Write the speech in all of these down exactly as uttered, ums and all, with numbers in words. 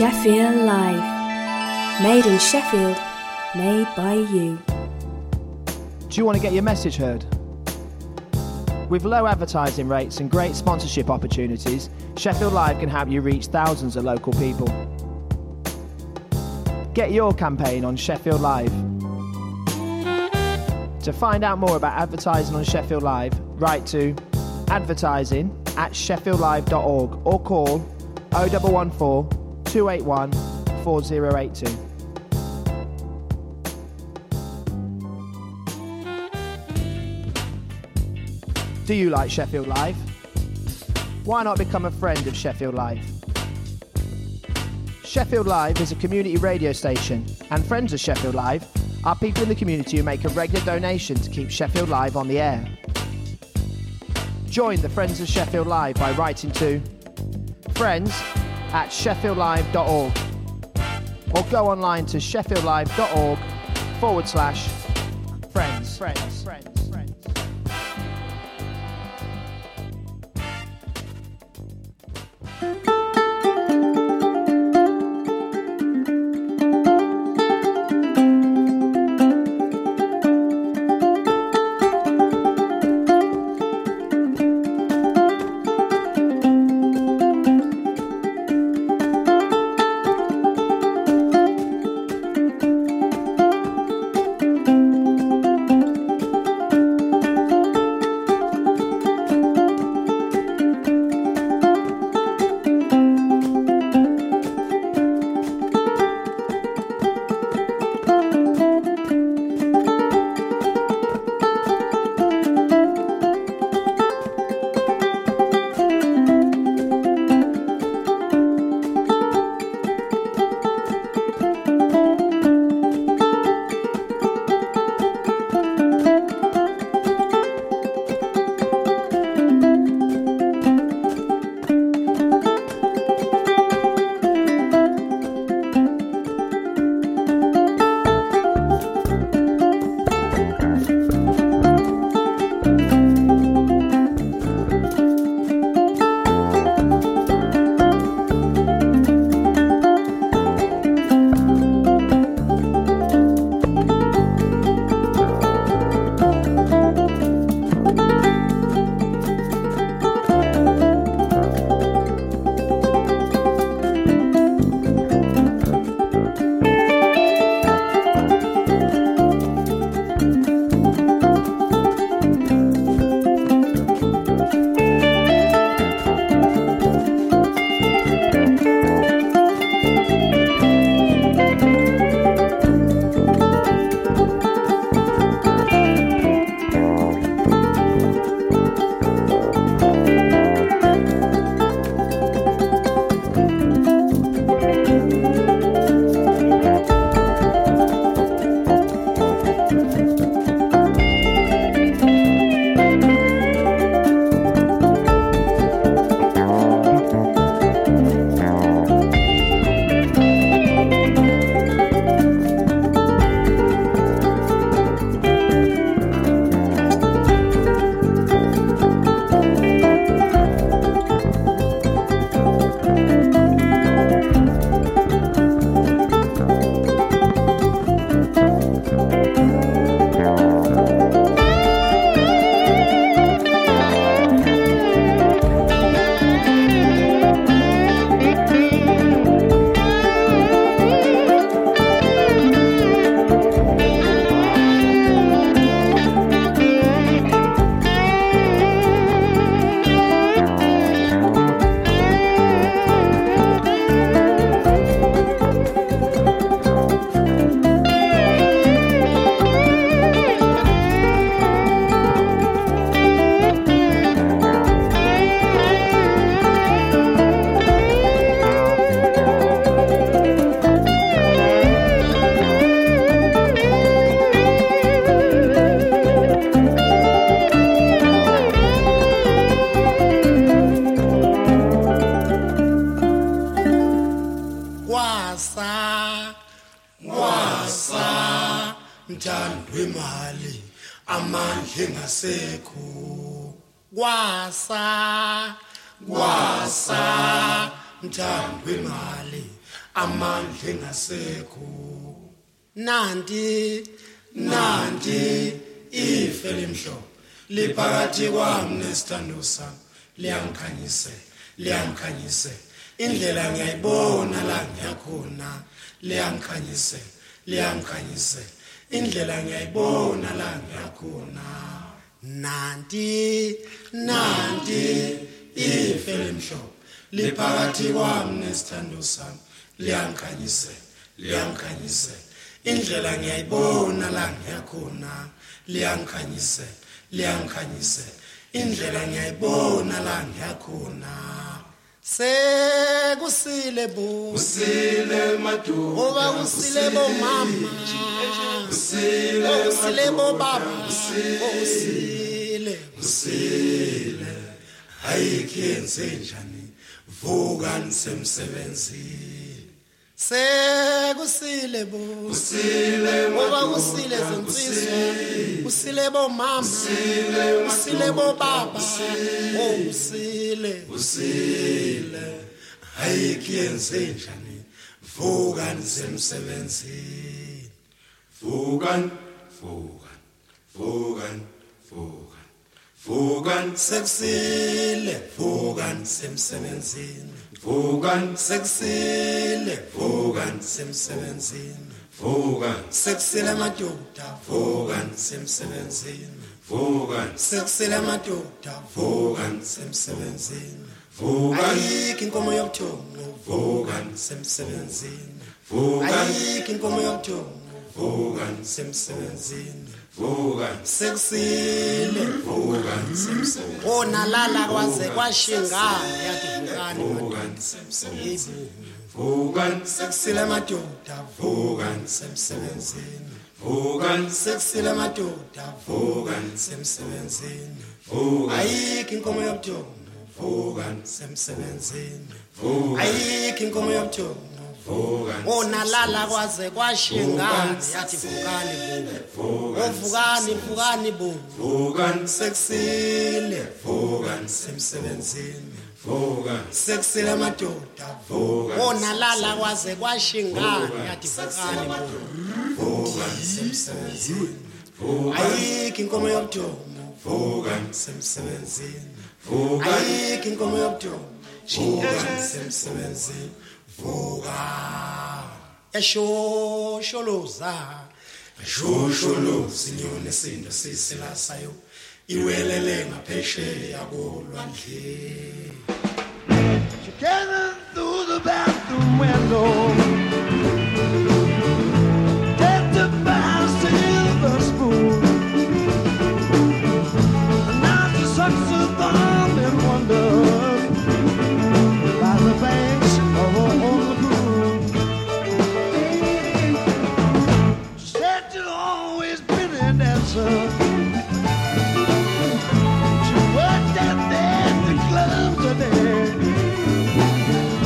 Sheffield Live. Made in Sheffield, made by you. Do you want to get your message heard? With low advertising rates and great sponsorship opportunities, Sheffield Live can help you reach thousands of local people. Get your campaign on Sheffield Live. To find out more about advertising on Sheffield Live, write to advertising at sheffield live dot org or call oh one one four, two eight one, four oh eight two. Do you like Sheffield Live? Why not become a friend of Sheffield Live? Sheffield Live is a community radio station, and friends of Sheffield Live are people in the community who make a regular donation to keep Sheffield Live on the air. Join the Friends of Sheffield Live by writing to friends at sheffield live dot org or go online to sheffield live dot org forward slash friends. Friends. Friends. wemali amandla engasekho kwasa kwasa mthandi wemali amandla engasekho nanti nanti ife limhlo liphakathi kwami nesithando sami liyangikhanyise liyangikhanyise indlela ngiyayibona la ngiyakhona liyangikhanyise liyangikhanyise indlela ngiyayibona la ngiyakhona nanti nanti ife limhlo liphakathi kwami nesithando sami liyangikhanyise liyangikhanyise indlela ngiyayibona la ngiyakhona liyangikhanyise liyangikhanyise indlela ngiyayibona la ngiyakhona sekusile bo usile maduka oba usile bo mama usile usile bo baba usile usile ayikhenze njani vuka nisemsebenzini sekusile bo usile ngoba usile zinsizwa usile bo mama usile bo baba oh usile usile ayikyenze njani vuka nisemsebenzini vuka vuka vuka vuka vuka sekusile vuka nisemsebenzini vuka sekusile vuka nisemsebenzini vuka sekusile madoda vuka nisemsebenzini vuka sekusile madoda vuka nisemsebenzini vuka ayikho inkomo yobuthongo vuka nisemsebenzini vuka ayikho inkomo yobuthongo vuka nisemsebenzini vuka sekusile vuka nisemsebenzini ona lala kwaze kwashingana yathi vukani vuka nisemsebenzini vuka sekusile madoda vuka nisemsebenzini vuka sekusile madoda vuka nisemsebenzini vuka ayikho inkomo yobuthongo vuka nisemsebenzini vuka ayikho inkomo yobuthongo vuka ona lala kwaze kwashingana yathi vukani bo ovukani vukani bo vuka sekusile vuka nisemsebenzini vuka sekusile madoda vuka ona lala kwaze kwashingana yathi vukani bo vuka nisemsebenzini vuka ayikho inkomo yobuthongo vuka nisemsebenzini vuka ayikho inkomo yobuthongo vuka nisemsebenzini vuka yashosholoza shosholoza inyoni esindo sisilasayo iwelele ngaphesheya kolwandle. She came through the bathroom window, decked up by a silver spoon. And now she sucks her thumb and wonders by the banks of her own lagoon. She said she'd always been a dancer. She worked out there at the club today.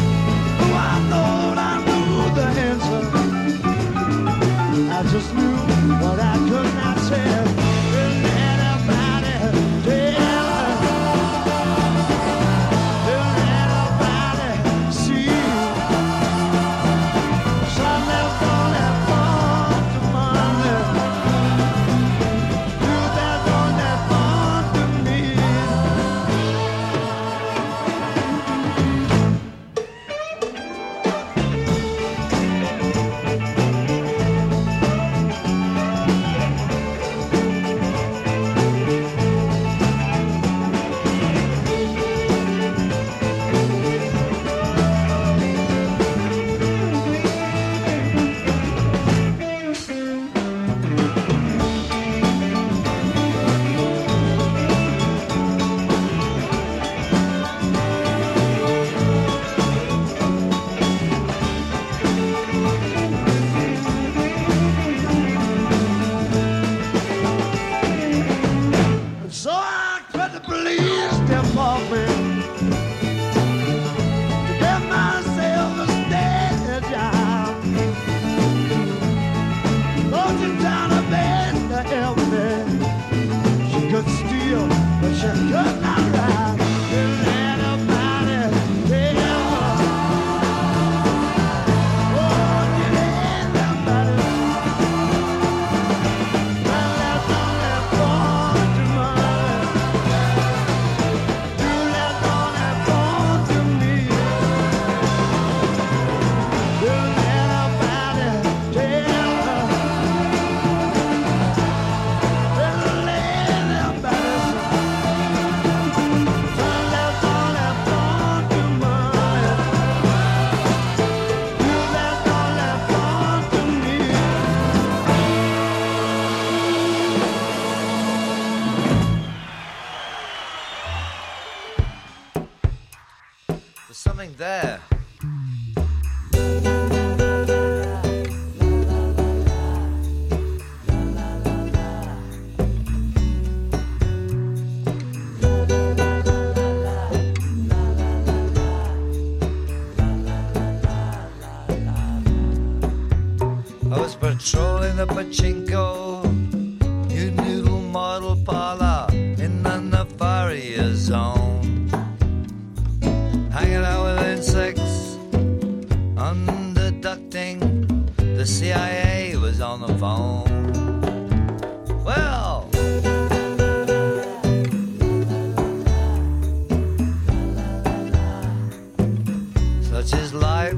Patrolling the pachinko, new noodle model parlor in the Nefaria zone. Hanging out with insects, underducting. The C I A was on the phone. Well, such is life.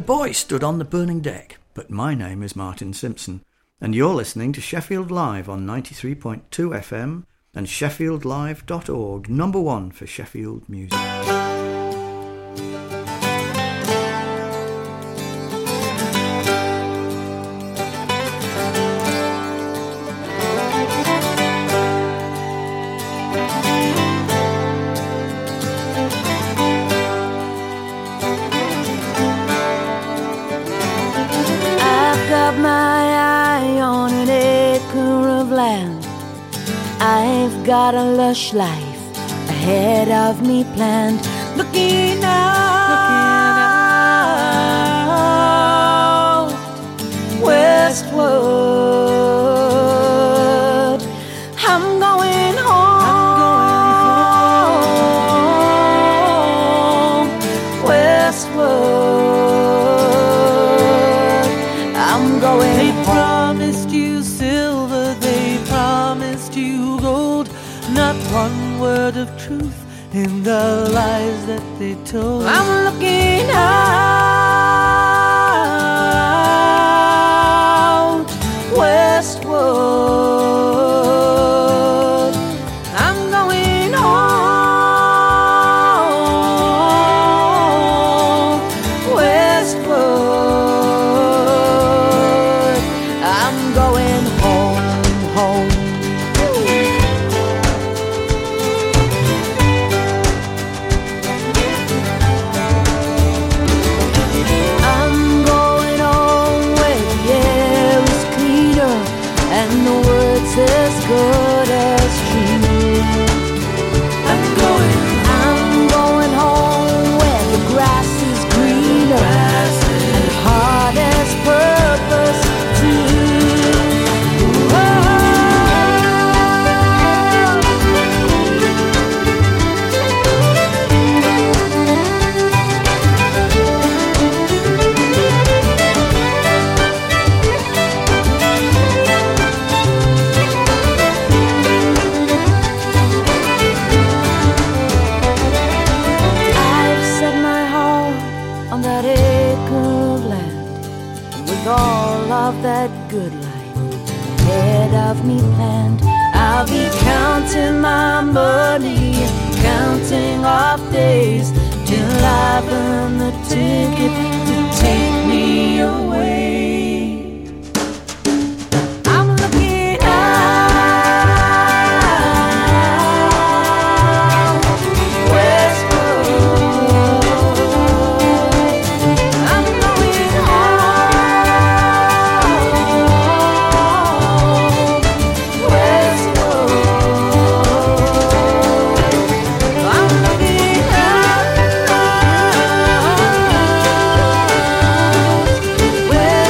boy stood on the burning deck, but my name is Martin Simpson, and you're listening to Sheffield Live on ninety-three point two F M and sheffield live dot org, number one for Sheffield music. I've got a lush life ahead of me planned. Looking out, westward. I'm going home, westward. I'm going They home. promised you silver, they promised you gold. Not one word of truth in the lies that they told. I'm looking out, westward. I'm going home, westward. I'm going home, home. I'm going home where the air is cleaner and the words as good as true. I'm going, I'm going home where the grass is greener and the heart has purpose too. I've set my heart on that acre of land, and with all of that good life ahead of me planned, I'll be counting my money, counting off days till I've earned the ticket to take me away. I'm looking out, westward. I'm going home, westward. I'm looking out, westward.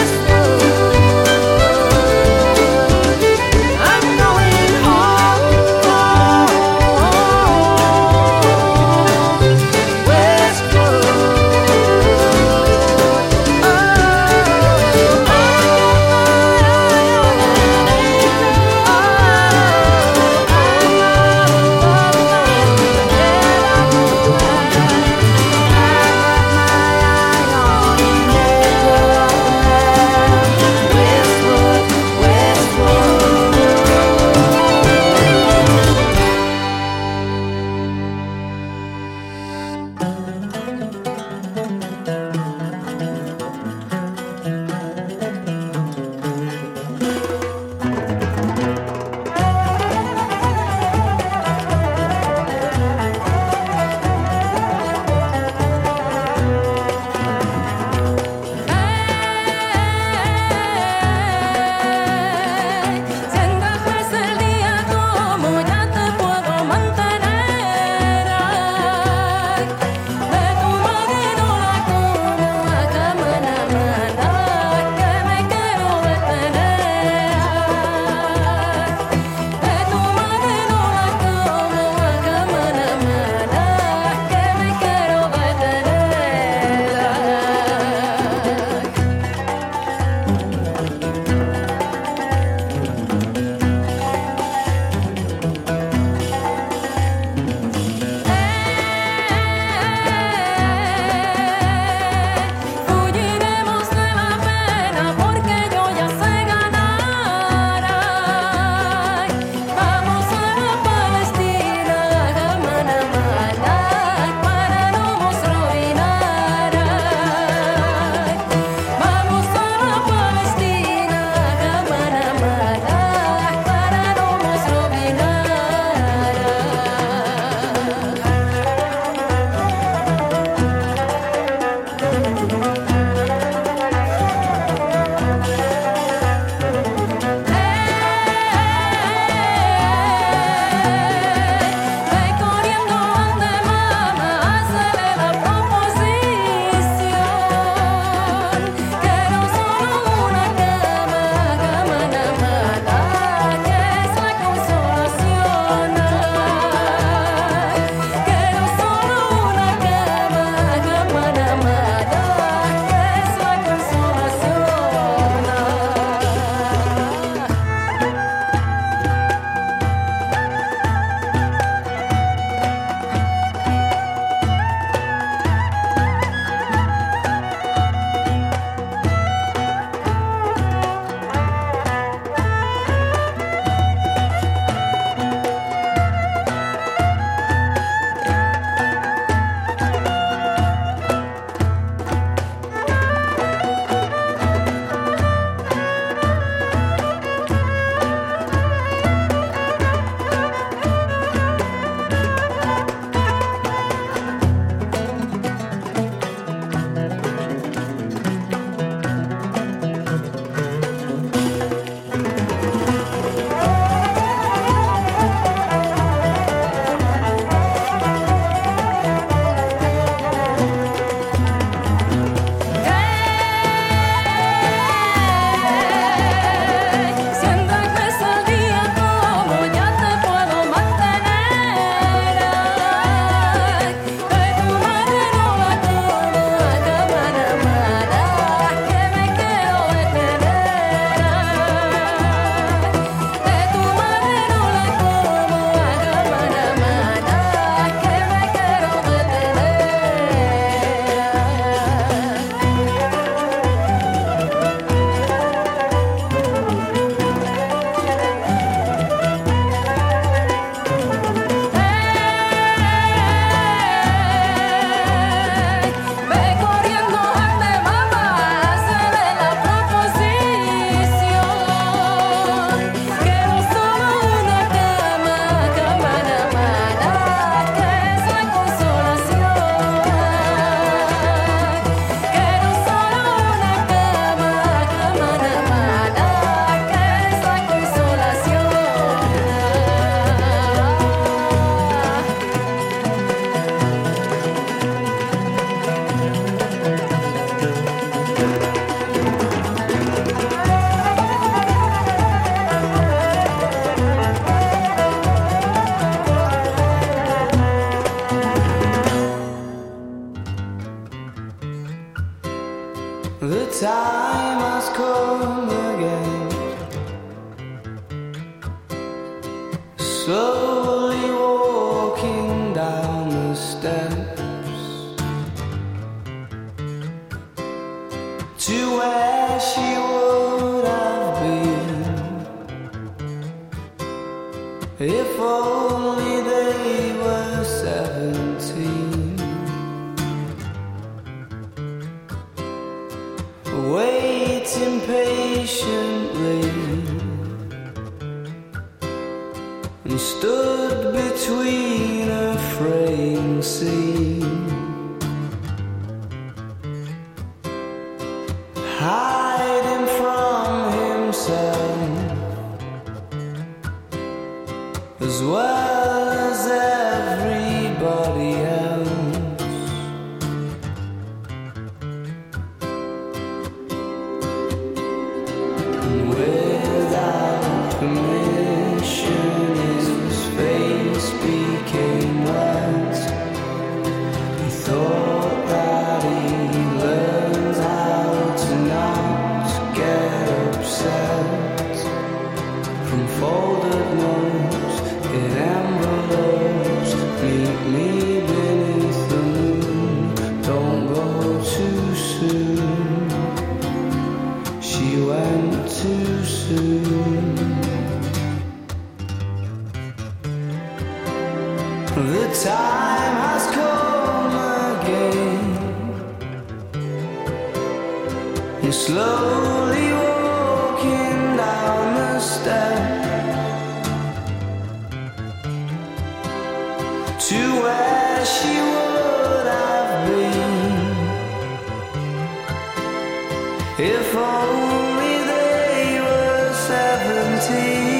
slowly walking down the steps to where she would have been if only they were seventeen. Waiting patiently and stood between a fraying scene, hiding from himself as well as everybody else. And without permission his face became wet. He thought that he learned how to not get upset from folded notes in envelopes. Meet me beneath the moon, don't go too soon. She went too soon. The time has come again. You're slowly walking down the steps to where she would have been if only they were seventeen.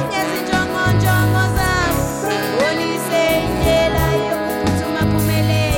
Njongo njongo zam, woni se njela yokuthuma phumelele.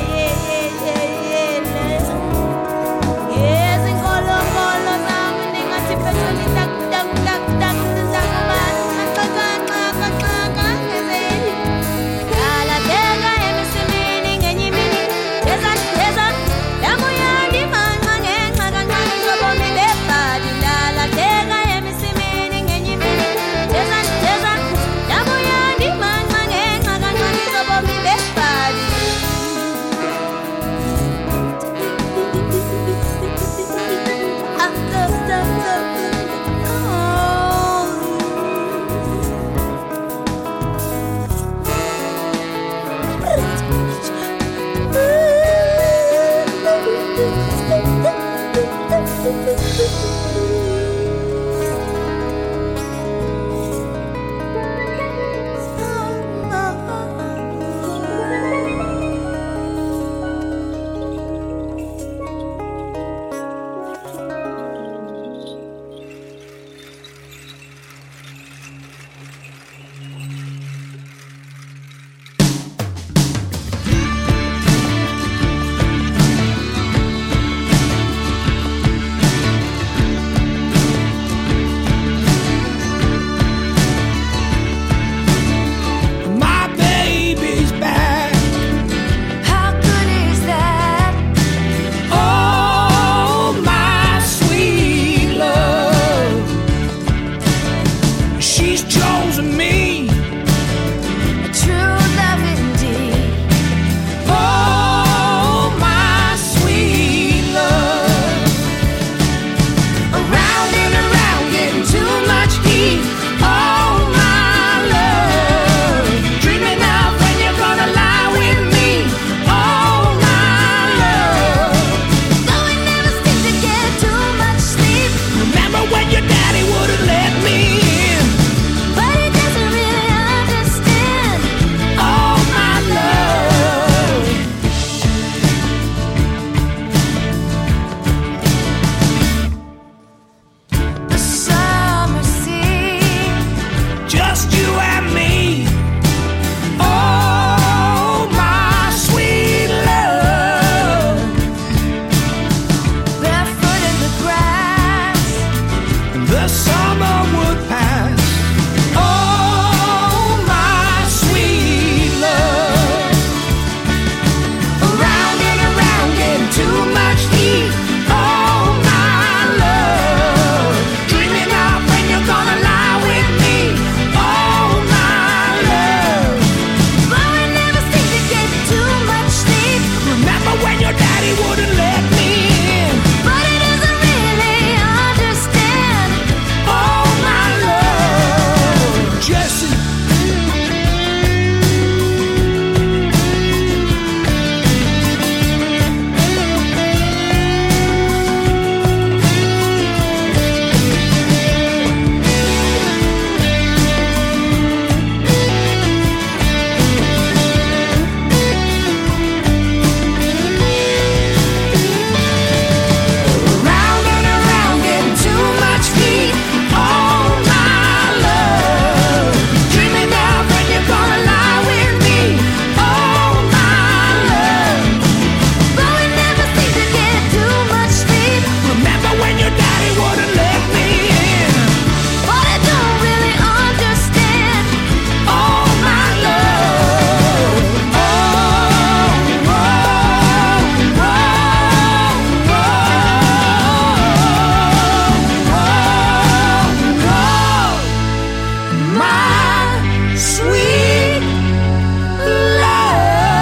sweet love.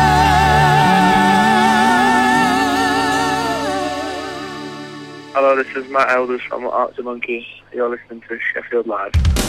Hello, this is Matt Elders from Arctic Monkey. You're listening to Sheffield Live.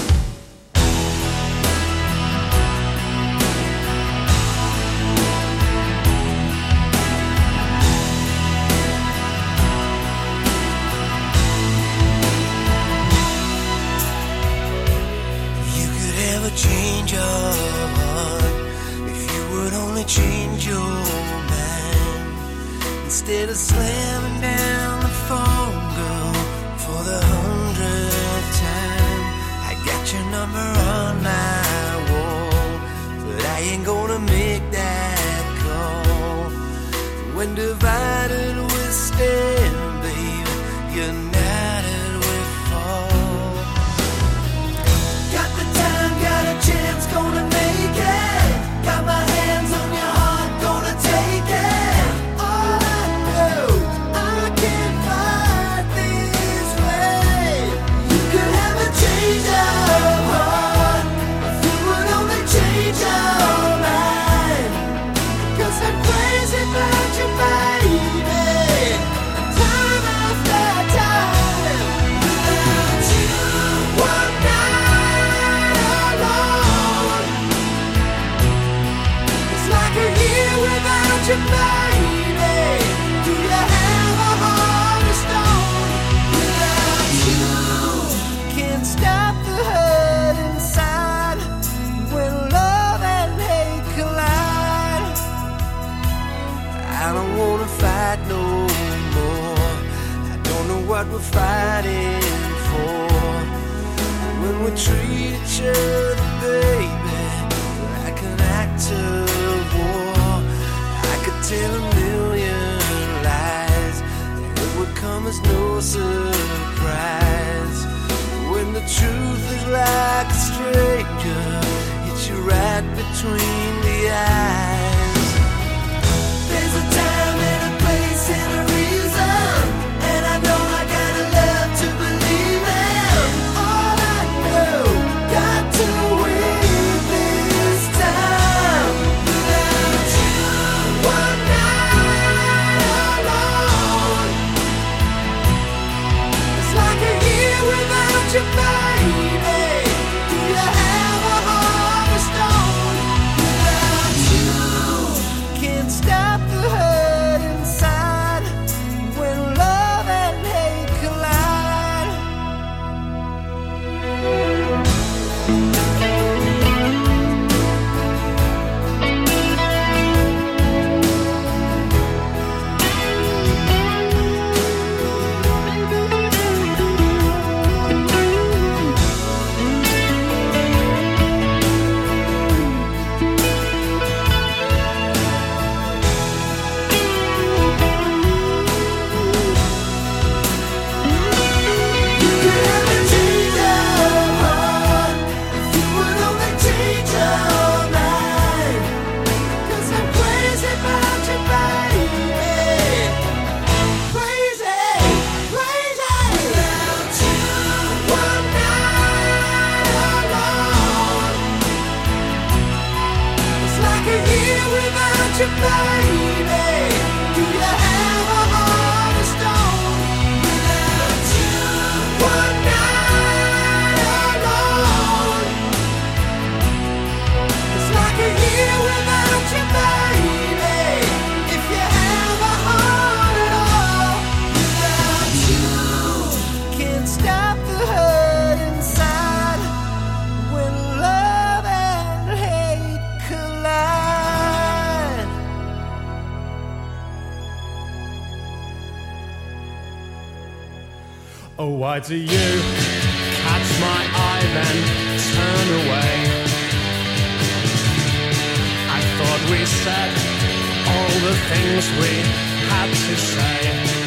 Change your heart if you would only change your mind. Instead of slamming down the phone, girl, for the hundredth time. I got your number on my wall, but I ain't gonna make that call. When divided we stand, baby, united we fall. Got the time, got a chance, gonna make it. Got my hands on your heart, gonna take it. All I know, I can't fight this way. You could have a change of heart if you would only change your mind. Cause I'm crazy about you, baby. Time after time. Without you, one night alone. It's like a year without you, baby. Do you have a heart of stone? Without you, can't stop the hurt inside when love and hate collide. I don't wanna fight no more. I don't know what we're fighting for. When we treat each other, baby, like an act of war. I could tell a million lies, and it would come as no surprise. When the truth is like a stranger, hits you right between the eyes. There's a time and a place and a reason, and I know I gotta love to believe in. All I know, got to win this time. Without you, one night alone. It's like a year without you, baby. Do you have a heart of stone? Without you, can't stop the hurt inside when love and hate collide. You could have a change of heart if you would only change your mind. Cause I'm crazy about you, baby. Crazy, crazy. Without you, one night alone. It's like a year without you, baby. Do you have a heart of stone? Without you, one night alone. It's like a year without you, baby. If you have a heart at all. Without you, can't stop the hurt inside when love and hate collide. Oh, why do you catch my eye then turn away? I thought we said all the things we had to say.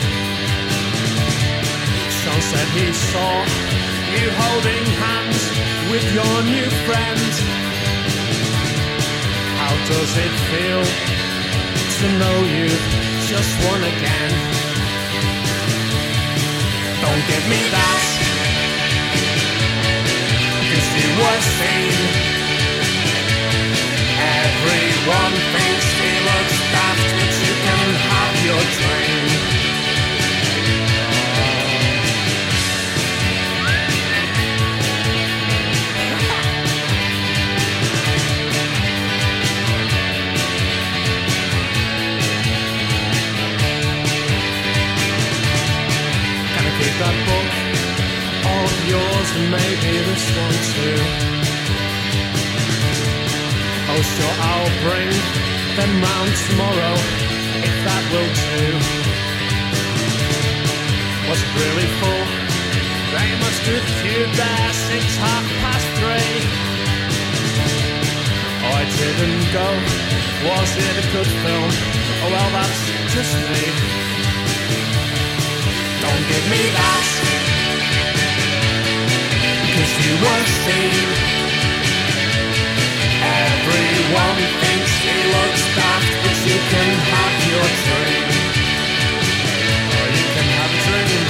Sean said he saw you holding hands with your new friend. How does it feel to know you've just won again? Don't give me that, 'cause you were seen want to. Oh, sure, I'll bring them round tomorrow, if that will do. Was it really full? They must have queued there since half past three. Oh, I didn't go. Was it a good film? Oh, well, that's just me. Don't give me that, 'cause you won't see. Everyone thinks he looks daft, but you can have your dream. Or you can have a dream.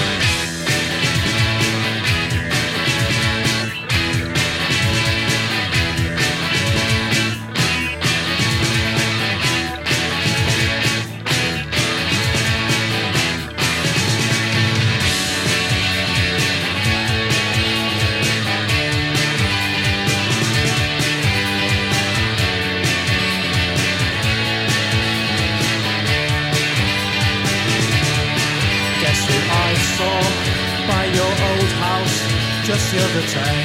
By your old house just the other day.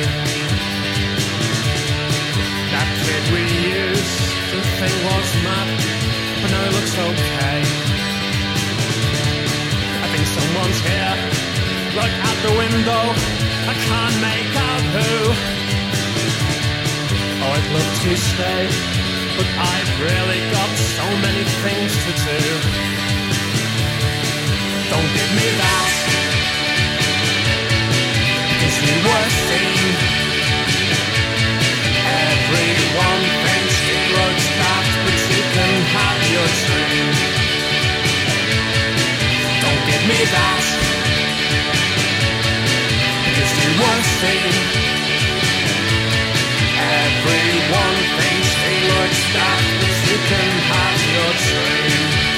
That kid we used to think was mad, but now looks okay. I think someone's here. Look out the window, I can't make out who. Oh, I'd love to stay, but I've really got so many things to do. Don't give me that, you were seen. Everyone thinks he looks daft, but you can have your dream. Don't give me that, because you were seen. Everyone thinks he looks daft, but you can have your dream.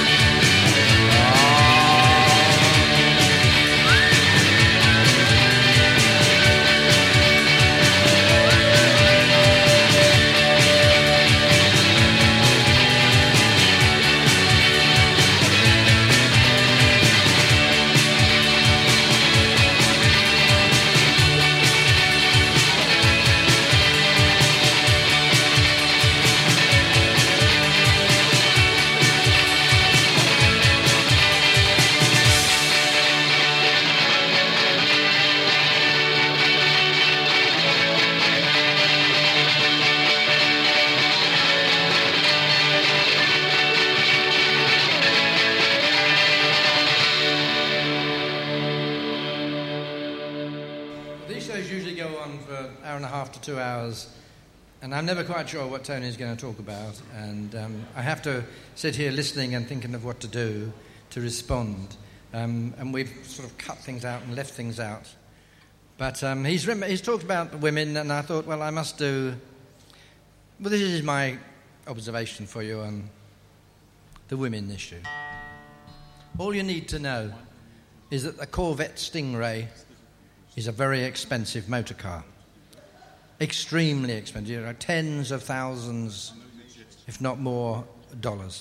Two hours, and I'm never quite sure what Tony's going to talk about, and um, I have to sit here listening and thinking of what to do to respond, um, and we've sort of cut things out and left things out, but um, he's, rem- he's talked about the women, and I thought, well, I must do, well, this is my observation for you on the women issue. All you need to know is that the Corvette Stingray is a very expensive motor car. Extremely expensive, you know, tens of thousands, if not more, dollars.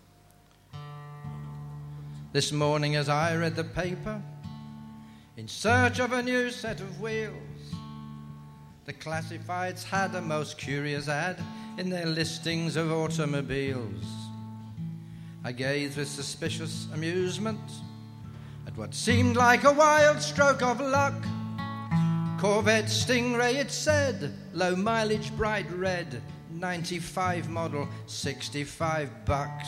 This morning as I read the paper, in search of a new set of wheels, the classifieds had a most curious ad in their listings of automobiles. I gazed with suspicious amusement at what seemed like a wild stroke of luck. Corvette Stingray, it said, low mileage, bright red, ninety-five model, sixty-five bucks.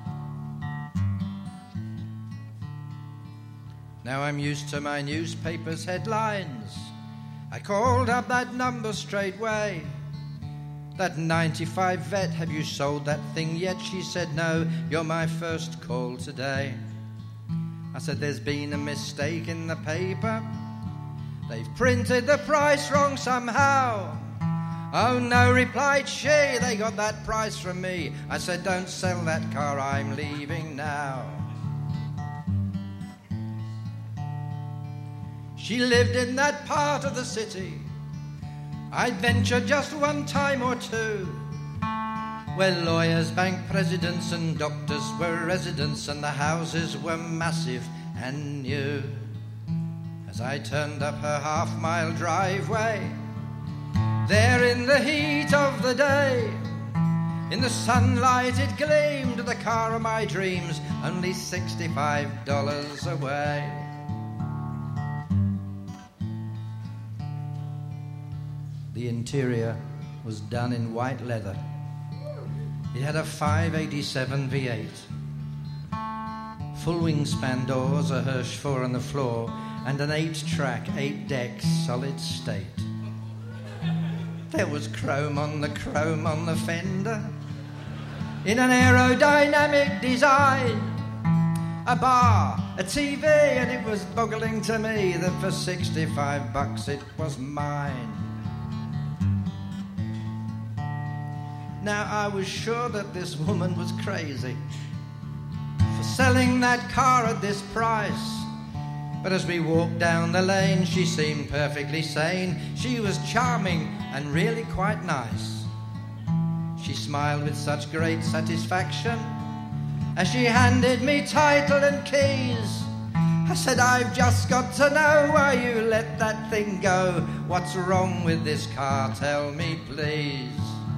Now I'm used to my newspaper's headlines. I called up that number straightway. That ninety-five vet, have you sold that thing yet? She said, no, you're my first call today. I said, there's been a mistake in the paper. They've printed the price wrong somehow. Oh no, replied she, they got that price from me. I said, don't sell that car, I'm leaving now. She lived in that part of the city I'd venture just one time or two, where lawyers, bank presidents and doctors were residents, and the houses were massive and new. As I turned up her half-mile driveway, There in the heat of the day, in the sunlight it gleamed, the car of my dreams, only sixty-five dollars away. The interior was done in white leather. It had a five eighty-seven V eight. Full wingspan doors, a Hirsch four on the floor, and an eight-track, eight-deck, solid state. There was chrome on the chrome on the fender, in an aerodynamic design. A bar, a T V, and it was boggling to me that for sixty-five bucks it was mine. Now I was sure that this woman was crazy for selling that car at this price. But as we walked down the lane, she seemed perfectly sane. She was charming and really quite nice. She smiled with such great satisfaction as she handed me title and keys. I said, I've just got to know why you let that thing go. What's wrong with this car? Tell me, please.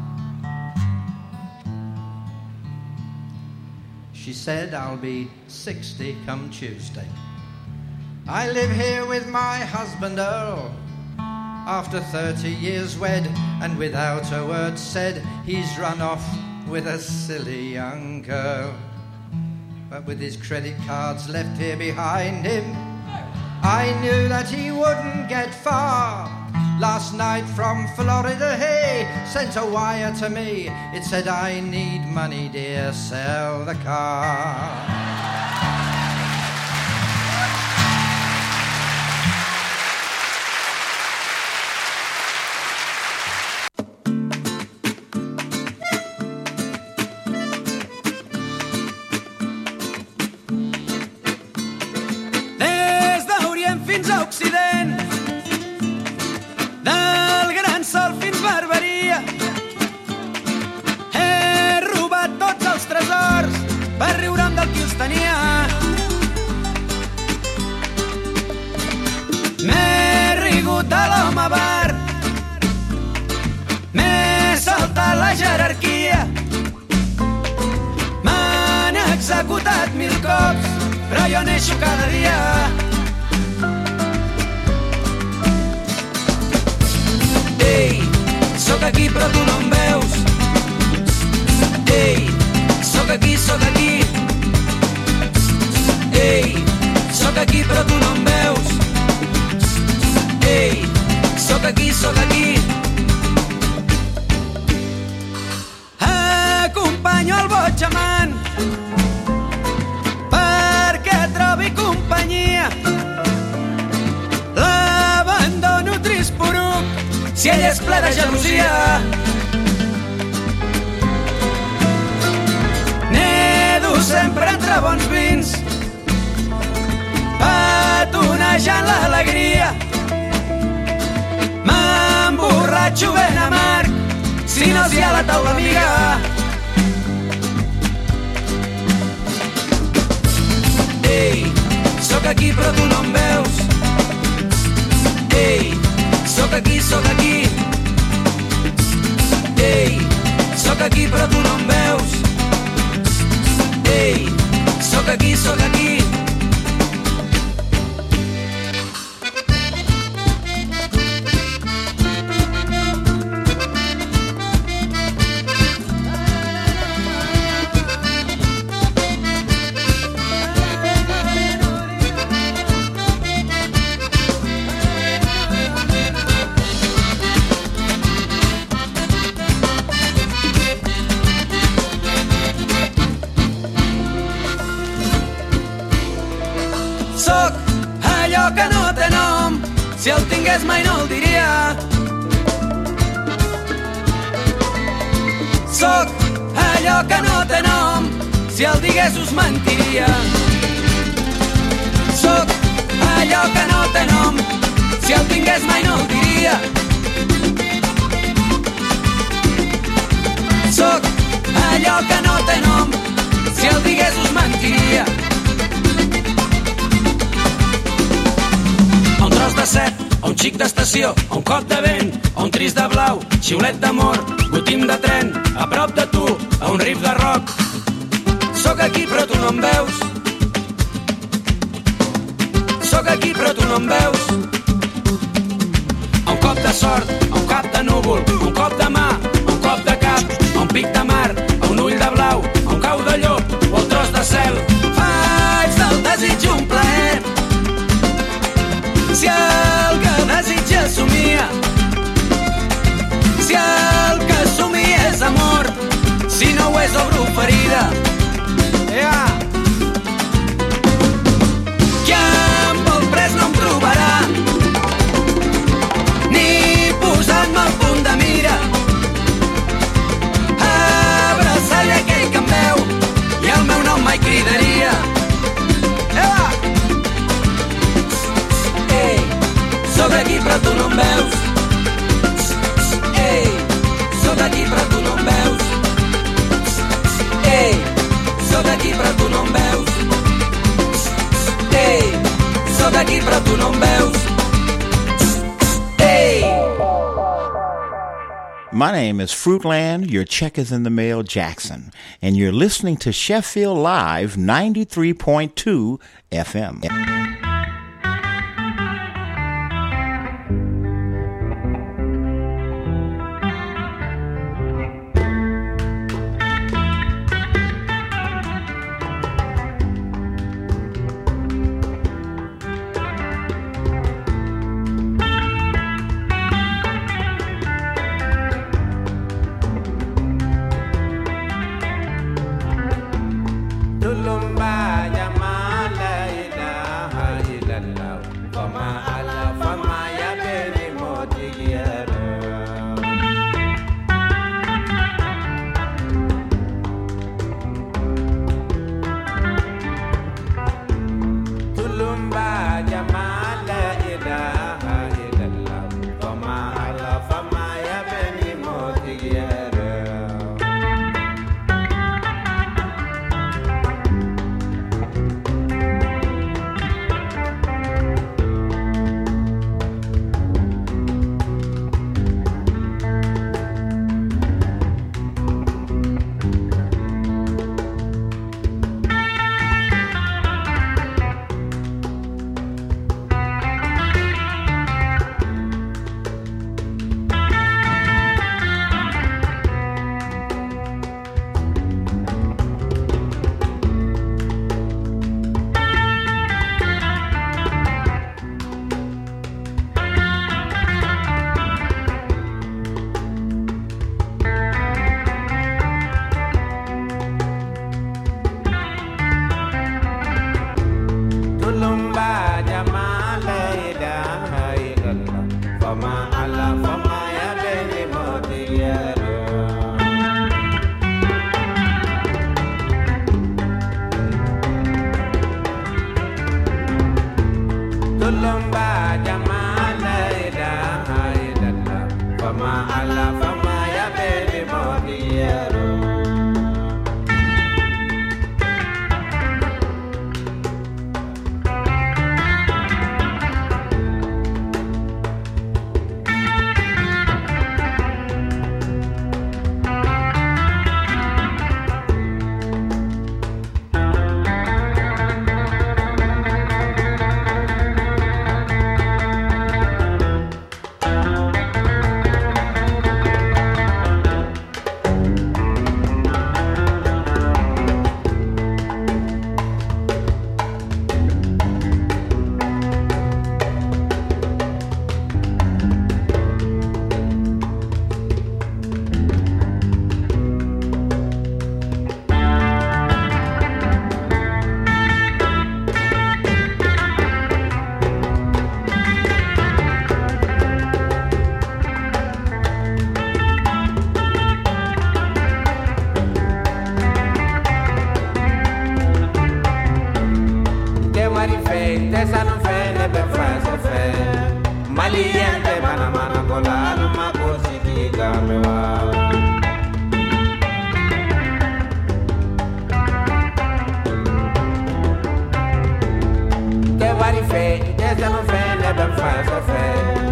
She said, I'll be sixty come Tuesday. I live here with my husband Earl. After thirty years wed, and without a word said, he's run off with a silly young girl. But with his credit cards left here behind him, I knew that he wouldn't get far. Last night from Florida he sent a wire to me. It said, I need money, dear, sell the car. Executat mil cops, però jo neixo cada dia. Ei, sóc aquí però tu no em veus. Ei, sóc aquí, sóc aquí. Ei, sóc aquí però tu no em veus. Ei, sóc aquí, sóc aquí. Acompanyo el boig amant perquè trobi companyia. L'abandono trist poruc si ell és ple de gelosia. Nedo sempre entre bons vins, patonejant l'alegria. M'emborratxo ben amarg si no s'hi ha la taula amiga. Ei, sóc aquí però tu no em veus. Ei, sóc aquí, sóc aquí. Ei, sóc aquí però tu no em veus. Ei, sóc aquí, sóc aquí. Sóc allò que no té nom, si el tingués mai no el diria. Sóc allò que no té nom, si el digués us mentiria. Sóc allò que no té nom, si el tingués mai no el diria. Sóc allò que no té nom, si el digués us mentiria. Un tros de set a un xic d'estació, a un cop de vent, a un tris de blau, xiulet d'amor, gotim de tren, a prop de tu, a un riff de rock. Sóc aquí però tu no em veus. Sóc aquí però tu no em veus. A un cop de sort, a un cap de núvol, a un cop de mà, a un cop de cap, a un pic de mar, a un ull de blau, a un cau de llop o el tros de cel. Faig del desig un plaer. Si el que desitja somia, si el que somia és amor, si no ho és obro ferida. Yeah. Qui em vol pres no em trobarà, ni posant-me al punt de mira. Abraçar-hi aquell que em veu i el meu nom mai cridaria. Yeah. Ei, sóc aquí però tu no em veus. Ei, sóc aquí però tu no em veus. Ei, sóc aquí però tu no em veus. Ei, sóc aquí però tu no em veus. Ei. My name is Fruitland, your check is in the mail, Jackson, and you're listening to Sheffield Live ninety-three point two F M. Esa no fe, never fast a fe.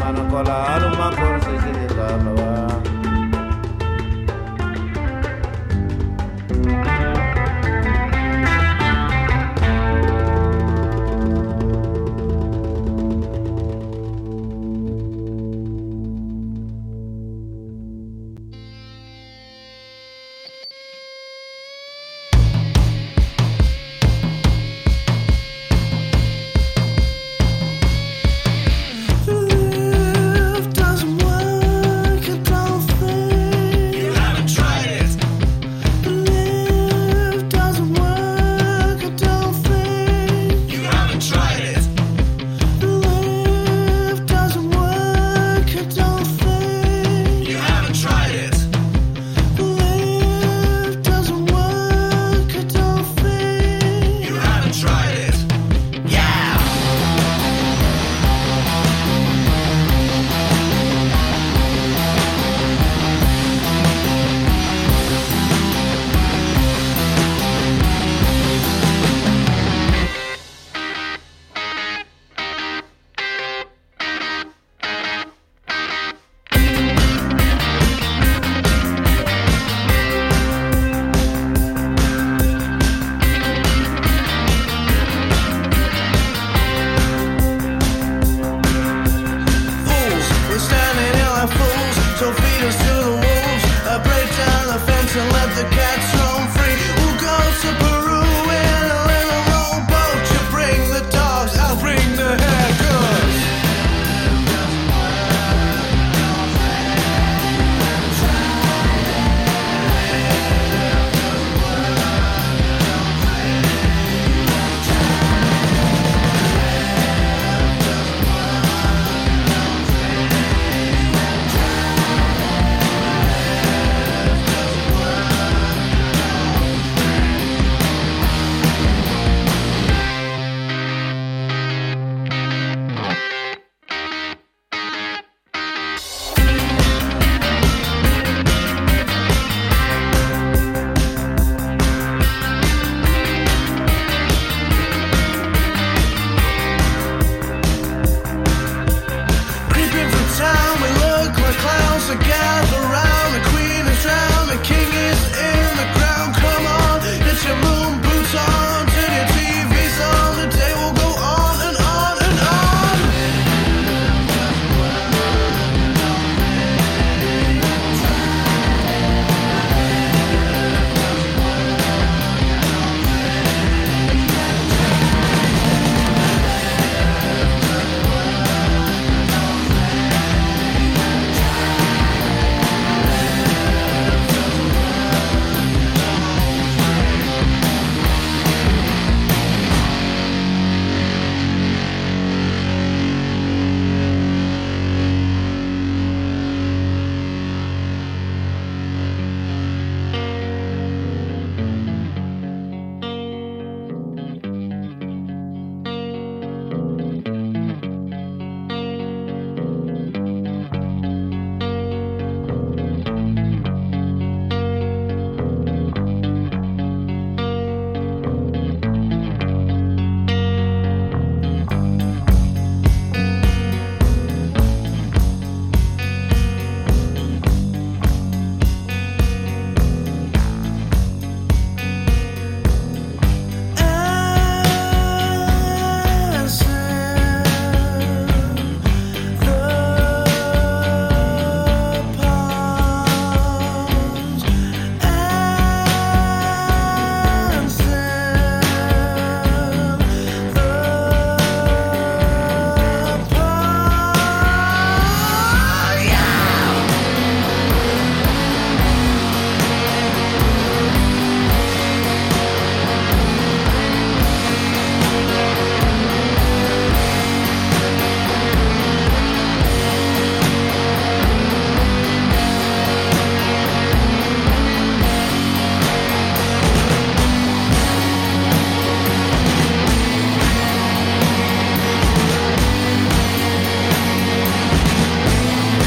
Ana kola aluma korse jilita lawa. Gather around.